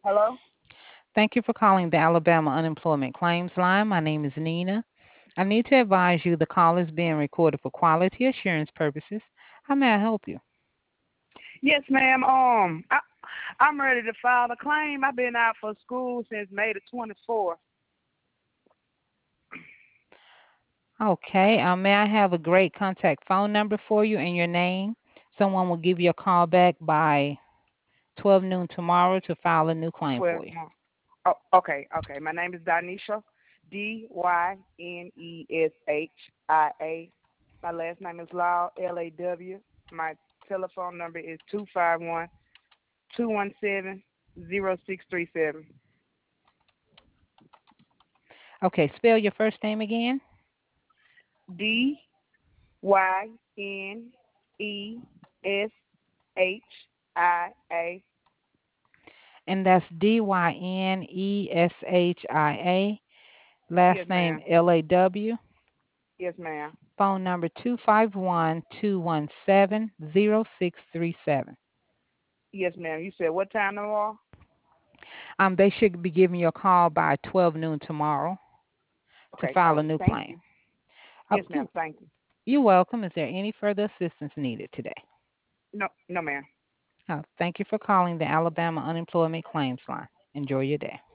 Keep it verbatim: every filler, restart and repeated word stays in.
Hello? Thank you for calling the Alabama Unemployment Claims Line. My name is Nina. I need to advise you the call is being recorded for quality assurance purposes. How may I help you? Yes, ma'am. Um, I, I'm ready to file a claim. I've been out for school since May the twenty-fourth. Okay. Um, may I have a great contact phone number for you and your name? Someone will give you a call back by twelve noon tomorrow to file a new claim twelve for you. months. Oh, okay, okay. My name is Dynesha, D Y N E S H I A. My last name is Law, L A W. My telephone number is two five one, two one seven, zero six three seven. Okay. Spell your first name again. D Y N E S H I A. And that's D Y N E S H I A. Yes, Last name ma'am. L A W. Yes, ma'am. Phone number two five one, two one seven, zero six three seven. Yes, ma'am. You said what time tomorrow? Um, they should be giving you a call by twelve noon tomorrow to Okay, file all a right. new Thank claim. you. Oh, Yes, ma'am. you, Thank you. you're welcome. Is there any further assistance needed today? No, no, ma'am. Oh, thank you for calling the Alabama Unemployment Claims Line. Enjoy your day.